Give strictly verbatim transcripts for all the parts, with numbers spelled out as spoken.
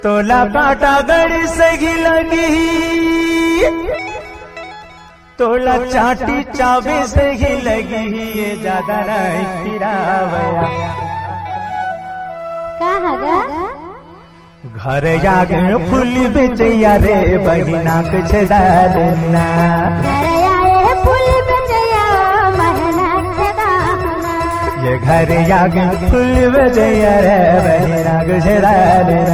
तोला काटा गड़ी सही लगी, तोला चाटी चावे सही लगी, ये ज्यादा नहीं फिरावया घर जागे फूल बेचैया रे बहिना के छेदा देना, ये घर जागे फूल बेचैया रे बहिना के छेदा देना,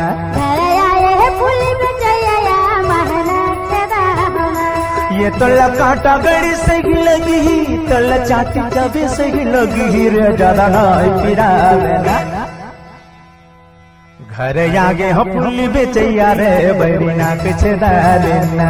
ये तोला काटा गड़ी सही लगी, तोला चाटी चावे सही लगी, रे ज्यादा नहीं फिरावना घर आगे हम फूल बेचैया रे बहिना के छेदा देना,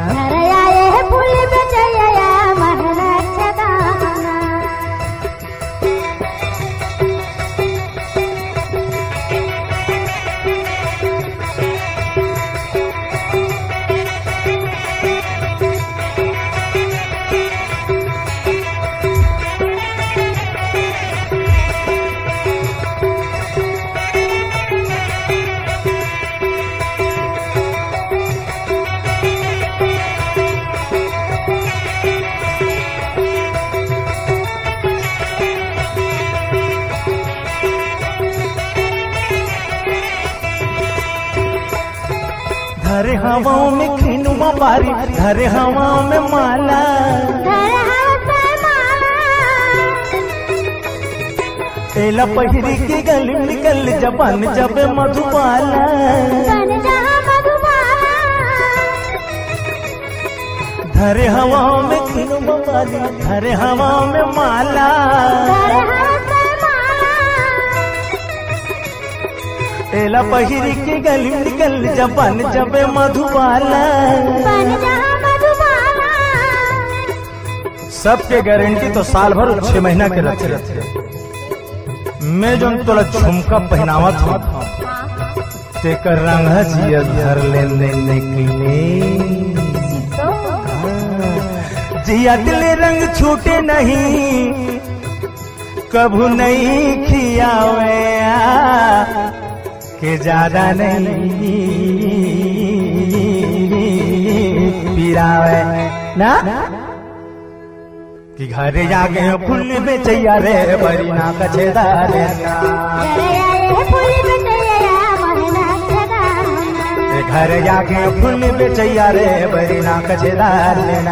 धरे हवाओं में खिनुआ बारी, धरे हवाओं में माला, तेला पहिरी के गली निकल जबान जब मधुबाला, धरे हवाओं में खिनुआ बारी, धरे हवाओं में माला, तेला पहिरी के गली निकल जबान जब मधुबाला, सबके गारंटी तो साल भर छह महीना के रखे रहते। मैं जो तोला झुमका पहनावत हूँ तेकर रंग जिया घर ले निकले, जिया दिल रंग छूटे नहीं कभू नहीं खियावे के ज्यादा नहीं पिरावे ना, कि घरे जाके फूल बेचैया रे बहिना के छेदा देना, घर जाके फूल बेचैया रे बहिना के छेदा देना,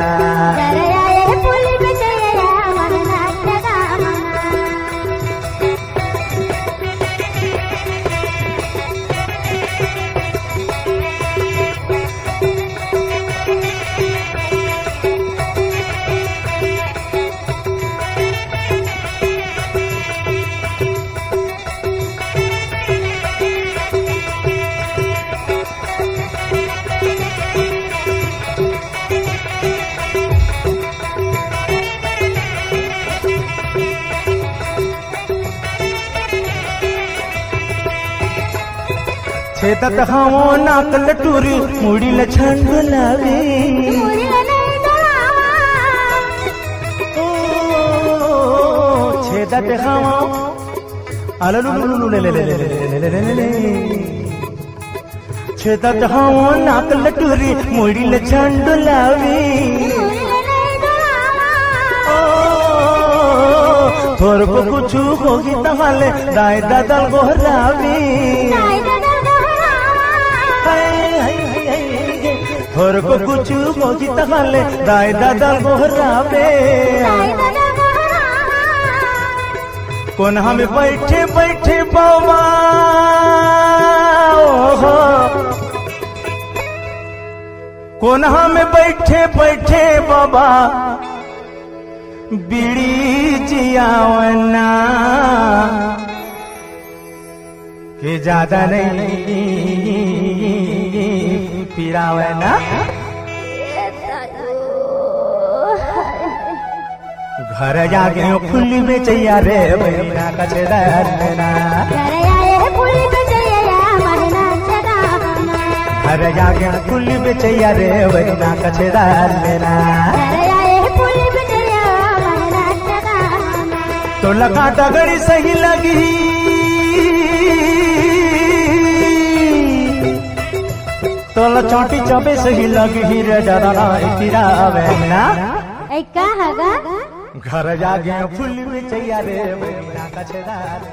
छेदत हवो नाक लटूरी मुड़ी ल छंड लावे, छेदत हवो अललुलुलु ले ले ले ले ले ले ले, छेदत हवो नाक लटूरी मुड़ी ल छंड लावे, थोर को कुछ होगी तहाले दाई दादल गोहरावी, थोर को कुछ होगी तहाले दाई दादल गोहरावे, कोन हमें बैठे बैठे बाबा कोन हमें बैठे बैठे बाबा बीड़ी जियावना के ज्यादा नहीं पिरावना, घर जाके फूल बेचैया रे बहिना के छेदा देना, घर जाके फूल बेचैया रे बहिना के छेदा देना, तो लगा डगड़ी सही लगी, तोला चोटी चौबे सही लगी ही रे डराना इतिरा आवे ना ऐ का हगा घर जागे फुल में चाहिए रे का छेदा